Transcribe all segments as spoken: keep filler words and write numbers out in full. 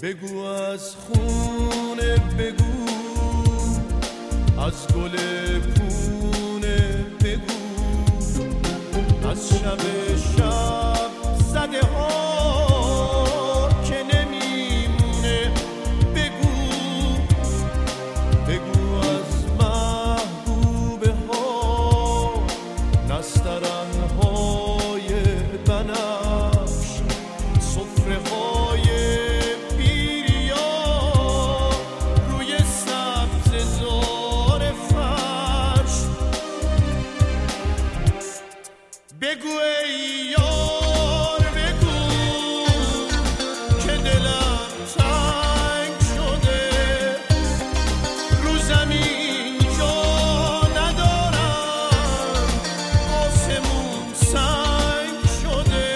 بگو از خونه، بگو از گل پونه، بگو از شب شب زده ها که نمیمونه، بگو بگو از محبوبه ها نسترن های بنفش، سفره های پیریا روی سبز زار فرش، بگو ای یار، بگو که دلم تنگ شده، رو زمین جا ندارم، آسمون سنگ شده.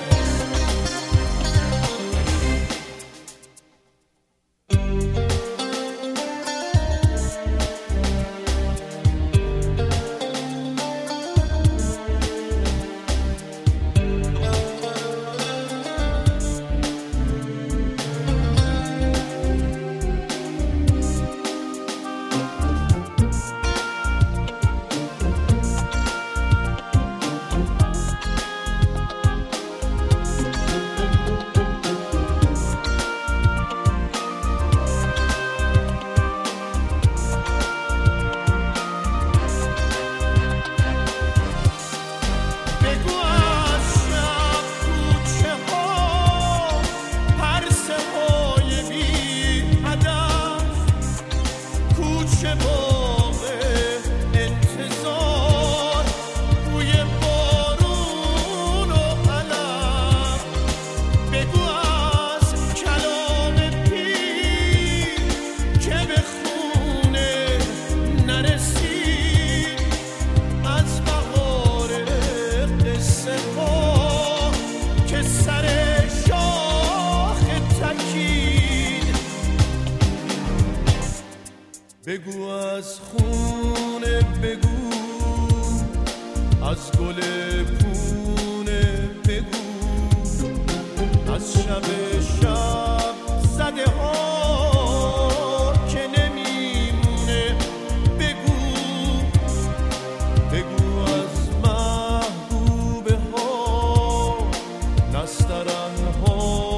بگو از خونه، بگو از گل پونه، بگو از شب شب زده ها که نمیمونه، بگو بگو از محبوبه ها نسترن ها